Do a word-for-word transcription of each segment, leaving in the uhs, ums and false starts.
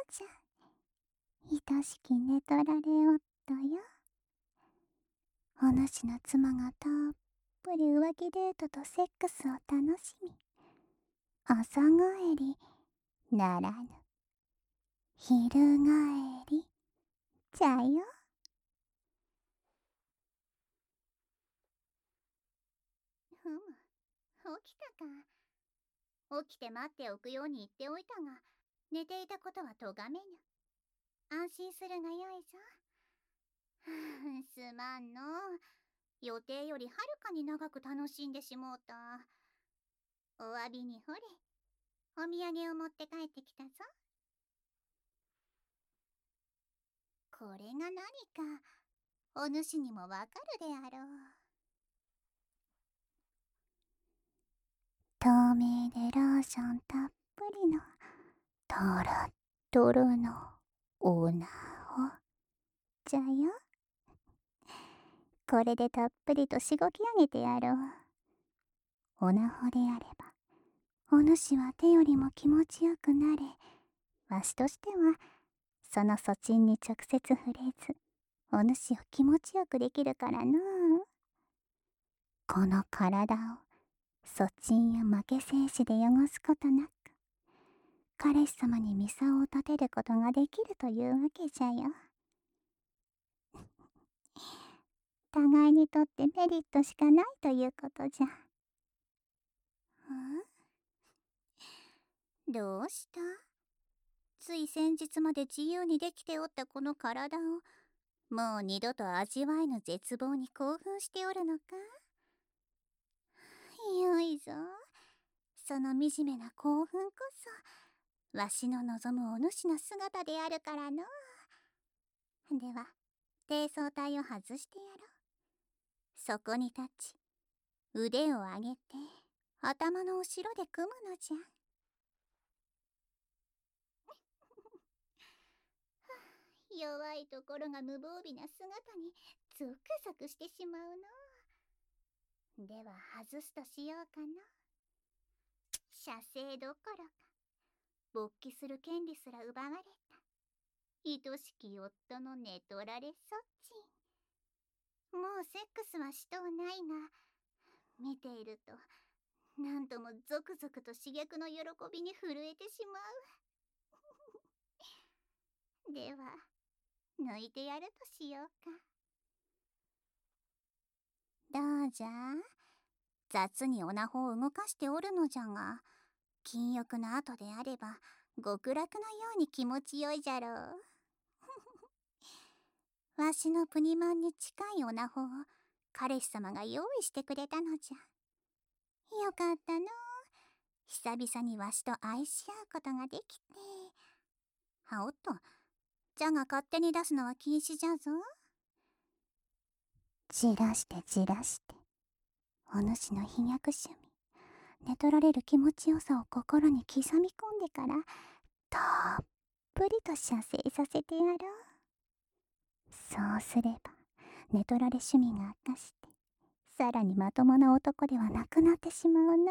じゃ。愛しきネトラレオットよ。お主の妻がたっぷり浮気デートとセックスを楽しみ、朝帰りならぬ昼帰りじゃよ。 ふむ、起きたか。起きて待っておくように言っておいたが、寝ていたことはとがめぬ。安心するがよいぞ。すまんの。予定よりはるかに長く楽しんでしもうた。お詫びにほれ、お土産を持って帰ってきたぞ。これが何か、お主にもわかるであろう。 透明でローションたっぷりのトロットロのおなほじゃよ。これでたっぷりとしごき上げてやろう。おなほであれば、お主は手よりも気持ちよくなれ、わしとしては、そのそちんに直接触れず、お主を気持ちよくできるからのう。この体を、そちんや負け精子で汚すことなく、彼氏様にミサを立てることができるというわけじゃよ。互いにとってメリットしかないということじゃ。 ん？どうした？つい先日まで自由にできておったこの体を、もう二度と味わえぬ絶望に興奮しておるのか？よいぞ。その惨めな興奮こそ、わしの望むお主の姿であるからの。では、低層体を外してやろう。そこに立ち、腕を上げて、頭の後ろで組むのじゃ。弱いところが無防備な姿にゾクゾクしてしまうの。では外すとしようかの。射精どころか勃起する権利すら奪われた愛しき夫の寝取られそっち。もうセックスはしとうないが、見ているとなんともゾクゾクと刺激の喜びに震えてしまう。では抜いてやるとしようか。どうじゃ、雑におなほを動かしておるのじゃが、禁欲の後であれば極楽のように気持ちよいじゃろう。わしのプニマンに近いおなほを彼氏様が用意してくれたのじゃ。よかったの。久々にわしと愛し合うことができて。はおっと、じゃが勝手に出すのは禁止じゃぞ。 じらしてじらして、お主の飛躍趣味、寝取られる気持ちよさを心に刻み込んでから、たっぷりと射精させてやろう。そうすれば、寝取られ趣味が悪化して、さらにまともな男ではなくなってしまうの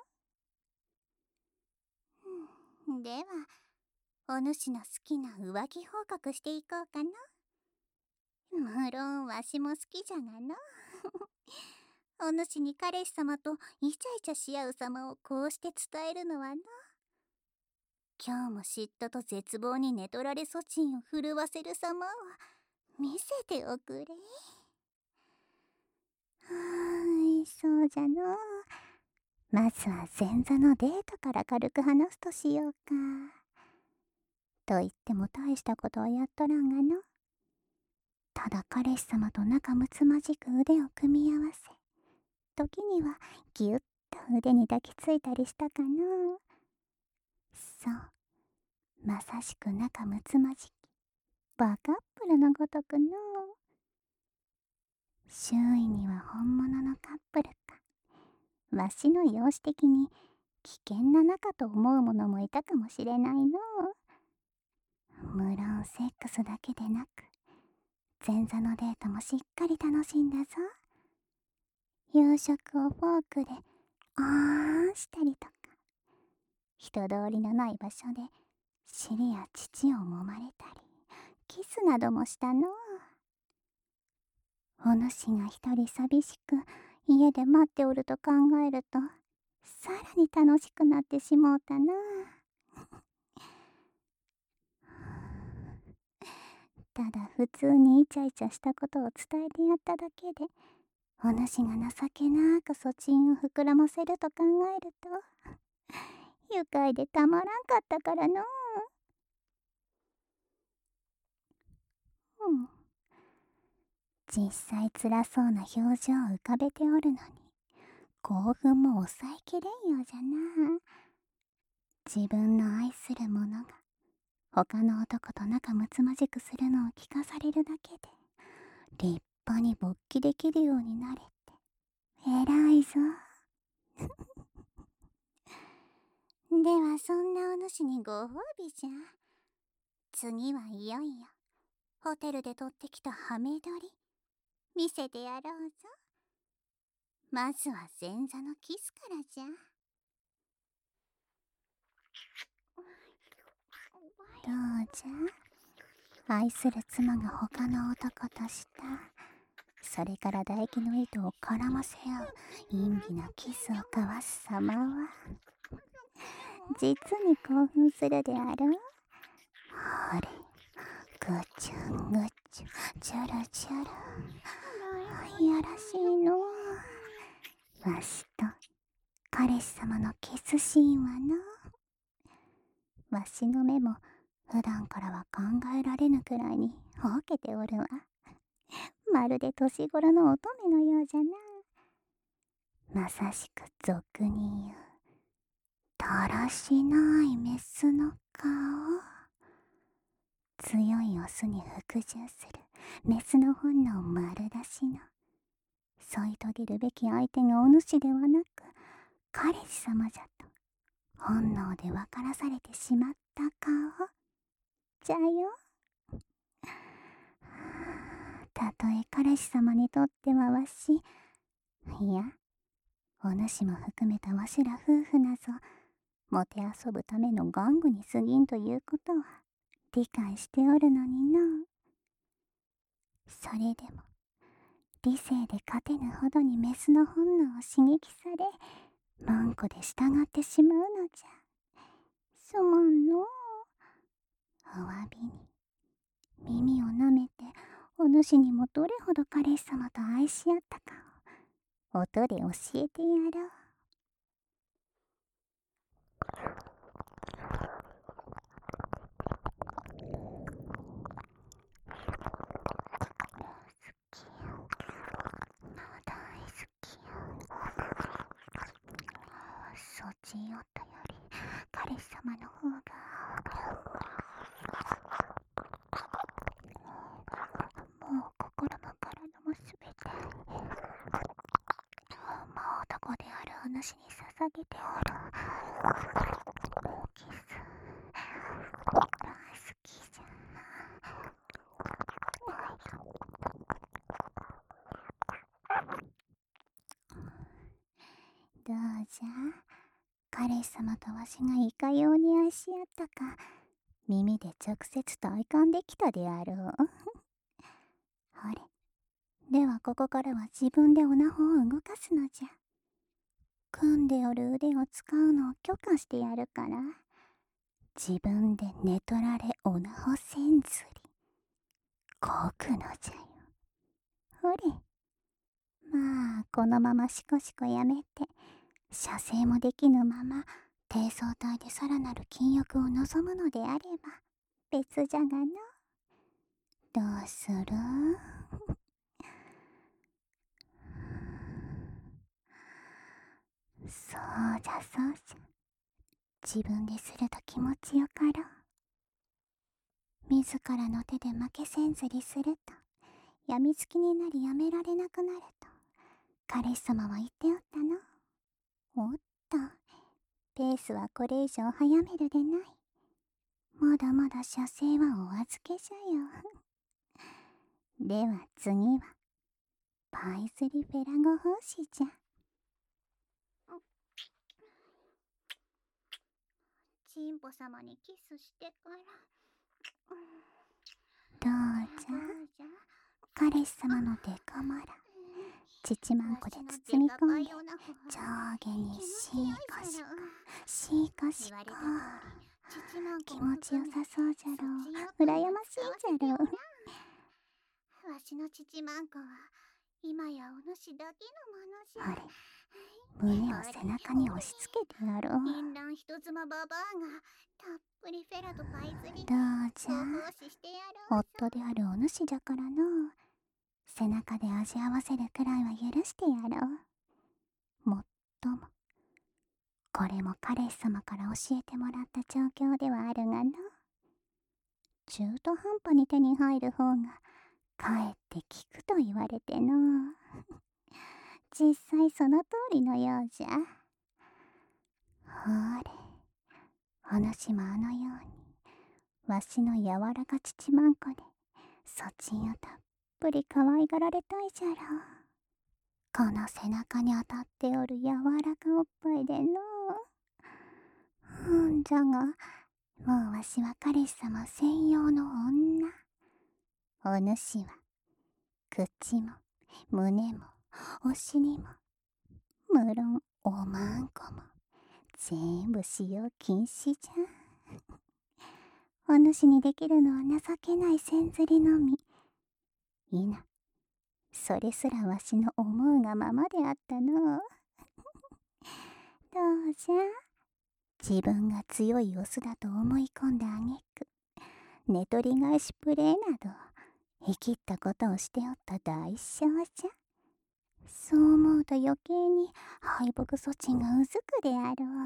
う。では、お主の好きな浮気報告していこうかな。無論わしも好きじゃがの。お主に彼氏様とイチャイチャし合う様をこうして伝えるのはの。今日も嫉妬と絶望に寝取られそちんを震わせる様を見せておくれ。 はーい、そうじゃの。まずは前座のデートから軽く話すとしようか。と言っても大したことはやっとらんがの。ただ彼氏様と仲睦まじく腕を組み合わせ、時にはぎゅっと腕に抱きついたりしたかの。そう、まさしく仲睦まじきバカップルのごとくの。周囲には本物のカップルか、わしの容姿的に危険な仲と思う者もいたかもしれないの。無論セックスだけでなく、前座のデートもしっかり楽しんだぞ。夕食をフォークであーんしたりとか、人通りのない場所で尻や乳を揉まれたり、キスなどもしたのう。お主が一人寂しく家で待っておると考えると、さらに楽しくなってしもうたな。ただ普通にイチャイチャしたことを伝えてやっただけで、お主が情けなくそちんを膨らませると考えると、愉快でたまらんかったからのう。うん。実際辛そうな表情を浮かべておるのに、興奮も抑えきれんようじゃな。自分の愛する者が他の男と仲睦まじくするのを聞かされるだけで、立派に勃起できるようになれって、偉いぞ。ではそんなお主にご褒美じゃ。次はいよいよホテルで取ってきたハメ撮り見せてやろうぞ。まずは前座のキスからじゃ。どうじゃ、愛する妻が他の男とした、それから唾液の糸を絡ませ合う陰微なキスを交わす様は実に興奮するであろう。ほれ、ぐちゅんぐちゅ、ちゅるちゅる、いやらしいの。わしと彼氏様のキスシーンはの、わしの目も普段からは考えられぬくらいにほうけておるわ。まるで年頃の乙女のようじゃな。まさしく俗に言うだらしないメスの顔。強いオスに服従するメスの本能丸出しの、添い遂げるべき相手がお主ではなく彼氏様じゃと本能で分からされてしまった顔じゃよ。たとえ彼氏様にとってはわし、いやお主も含めたわしら夫婦なぞもてあそぶための玩具に過ぎんということは理解しておるのにの。それでも理性で勝てぬほどにメスの本能を刺激され、文句で従ってしまうのじゃ。すまんのう。お詫びに耳をなめてお主にもどれほど彼氏様と愛し合ったかを音で教えてやろう。そちよとより彼氏様の方がもう心も体もすべて真男であるお主に捧げておる。キス好きじゃ。どうじゃ、彼氏様とわしがいかように愛し合ったか耳で直接体感できたであろう。ほれ、ではここからは自分でオナホを動かすのじゃ。組んでおる腕を使うのを許可してやるから、自分で寝取られオナホせんずりこくのじゃよ。ほれ、まあこのままシコシコやめて射精もできぬまま低層体でさらなる禁欲を望むのであれば別じゃがの。どうする？そうじゃそうじゃ、自分ですると気持ちよかろう。自らの手で負けせんずりするとやみつきになりやめられなくなると彼氏様は言っておったの。おっと、ペースはこれ以上早めるでない。まだまだ射精はお預けじゃよ。では次はパイズリフェラゴ奉仕じゃ。 神父様にキスしてから。 どうじゃ、彼氏様のデカマラ、父まんこで包み込んで、上下にシーカシカ、シーカシカ。気持ちよさそうじゃろう。羨ましいじゃろう。 わしの父まんこは今やお主だけのものじゃ。 あれ、胸を背中に押し付けてやろう。 淫乱人妻ババアがたっぷりフェラとパイ釣りでどうじゃ、夫であるお主じゃからの背中で味合わせるくらいは許してやろう。もっともこれも彼氏様から教えてもらった状況ではあるがの、中途半端に手に入る方がかえって効くと言われての実際その通りのようじゃ。ほれ、お主もあのようにわしの柔らか父まんこでそちんをたっぷり可愛がられたいじゃろう。この背中に当たっておる柔らかおっぱいでのう。うんじゃが、もうわしは彼氏様専用の女。お主は口も胸もお尻も無論おまんこも全部使用禁止じゃ。お主にできるのは情けない線ずりのみ。いな、それすらわしの思うがままであったの。どうじゃ、自分が強いオスだと思い込んだあげく寝取り返しプレーなど生きったことをしておった代償じゃ。そう思うと余計に敗北措置がうずくであろ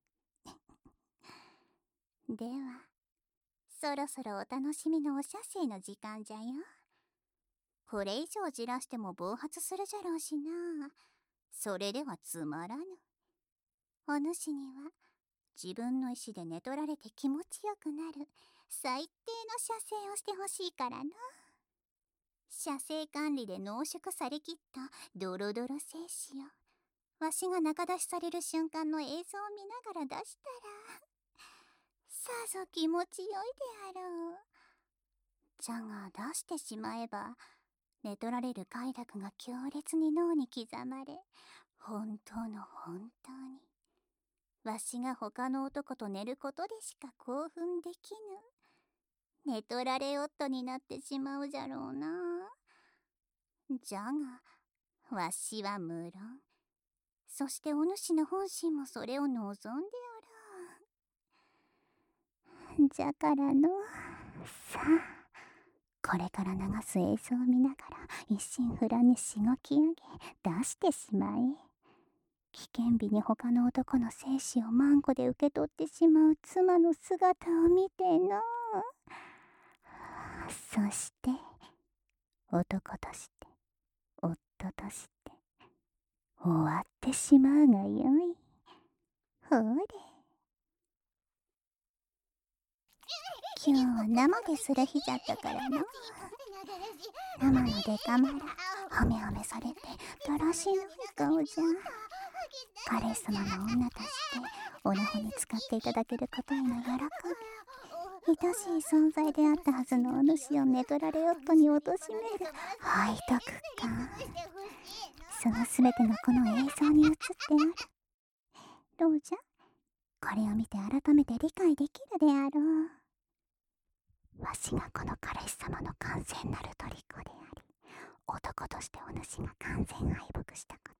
う。ではそろそろお楽しみのお写生の時間じゃよ。これ以上じらしても暴発するじゃろうしな。それではつまらぬ。お主には自分の意志で寝取られて気持ちよくなる最低の射精をしてほしいからな。射精管理で濃縮されきったドロドロ精子をわしが中出しされる瞬間の映像を見ながら出したらさぞ気持ちよいであろう。じゃが出してしまえば寝取られる快楽が強烈に脳に刻まれ、本当の本当にわしが他の男と寝ることでしか興奮できぬ寝取られ夫になってしまうじゃろうな。じゃがわしは無論、そしてお主の本心もそれを望んでおる。じゃからのさあ、これから流す映像を見ながら一心不乱にしごき上げ出してしまえ。危険日に他の男の精子をマンコで受け取ってしまう妻の姿を見ての。そして男として夫として終わってしまうがよい。ほれ、今日は生でする日じゃったからの。生のデカマラほめほめされてだらしない顔じゃ。彼氏様の女としてオナホに使っていただけることへの喜び、愛しい存在であったはずのお主を寝取られ夫に貶としめる背徳感、そのすべてがこの映像に映ってある。どうじゃ、これを見て改めて理解できるであろう。わしがこの彼氏様の完全なる虜であり、男としてお主が完全敗北したこと、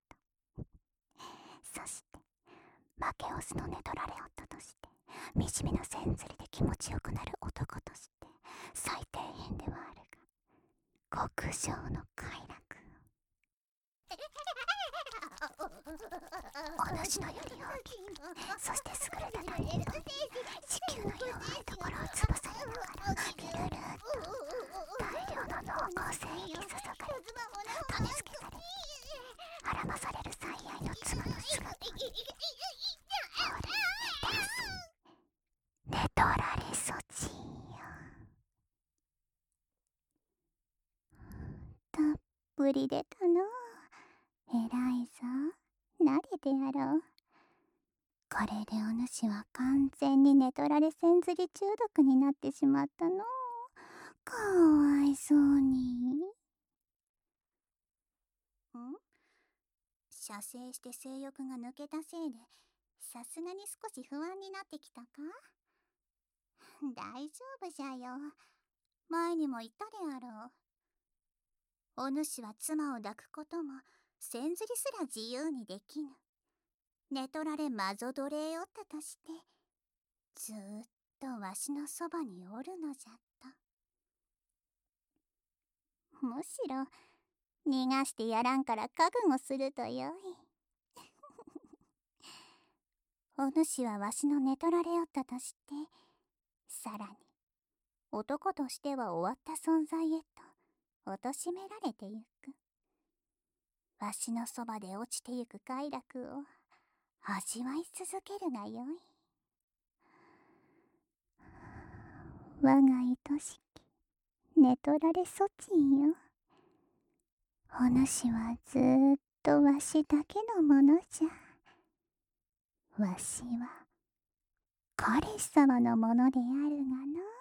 そして負けオスの寝取られ夫として惨めな線ずりで気持ちよくなる男として最底辺ではあるが極上の快楽をお主のより大きく、そして優れたタレントに地球の弱いところを潰されながらビルルーッと大量の濃厚精液注がれて種付けされてはらまされる最愛の妻の姿にほれ出す寝取られ措置よ。たっぷり出たの。えらいぞ、慣れてやろう。 これでお主は完全に寝取られ千釣り中毒になってしまったの。かわいそうに。ん？ 射精して性欲が抜けたせいで、さすがに少し不安になってきたか？大丈夫じゃよ。前にも言ったであろう。お主は妻を抱くことも、千釣りすら自由にできぬ。寝取られ魔ぞ奴隷おったとして、ずーっとわしのそばにおるのじゃった。むしろ、逃がしてやらんから覚悟するとよい。お主はわしの寝取られおったとして、さらに、男としては終わった存在へと、貶められてゆく。わしのそばで落ちてゆく快楽を、味わい続けるがよい。我が愛しき、寝取られそちんよ。お主はずーっとわしだけのものじゃ。わしは、彼氏様のものであるがな。